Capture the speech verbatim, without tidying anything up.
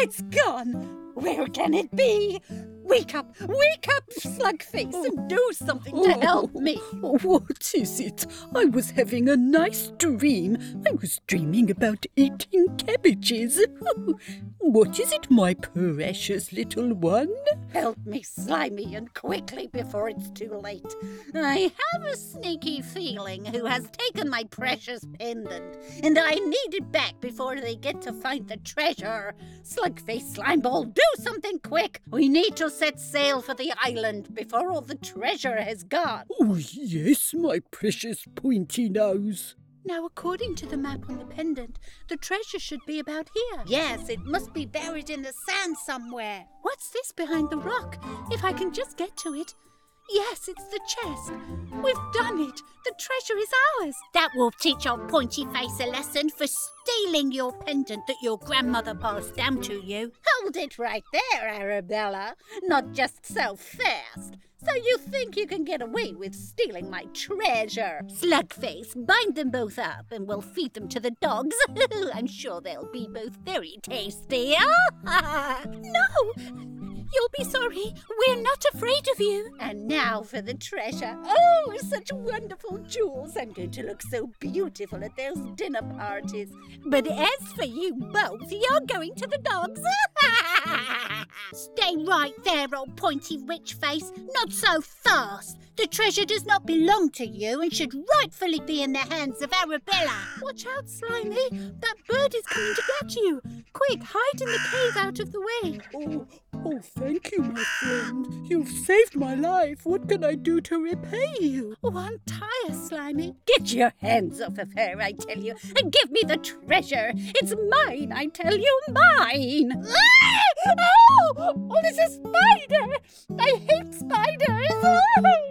It's gone! Where can it be? Wake up! Wake up, Slugface, and do something to help me! What is it? I was having a nice dream. I was dreaming about eating cabbages. What is it, my precious little one? Help me, Slimy, and quickly before it's too late. I have a sneaky feeling who has taken my precious pendant, and I need it back before they get to find the treasure. Slugface, Slimeball, do something quick! We need to set sail for the island before all the treasure has gone. Oh, yes, my precious pointy nose. Now, according to the map on the pendant, the treasure should be about here. Yes, it must be buried in the sand somewhere. What's this behind the rock? If I can just get to it. Yes, it's the chest. We've done it. The treasure is ours. That will teach our pointy face a lesson for stealing your pendant that your grandmother passed down to you. Hold it right there, Arabella. Not just so fast. So you think you can get away with stealing my treasure? Slugface, bind them both up and we'll feed them to the dogs. I'm sure they'll be both very tasty. No! You'll be sorry. We're not afraid of you. And now for the treasure. Oh, such wonderful jewels. I'm going to look so beautiful at those dinner parties. But as for you both, you're going to the dogs. Stay right there, old pointy witch face. Not so fast. The treasure does not belong to you and should rightfully be in the hands of Arabella. Watch out, Slimy. That bird is coming to get you. Quick, hide in the cave out of the way. Oh, oh, thank you, my friend. You've saved my life. What can I do to repay you? Oh, untie us, Slimy. Get your hands off of her, I tell you, and give me the treasure. It's mine, I tell you, mine. Ah! Oh, oh, there's a spider. I hate spiders. Oh!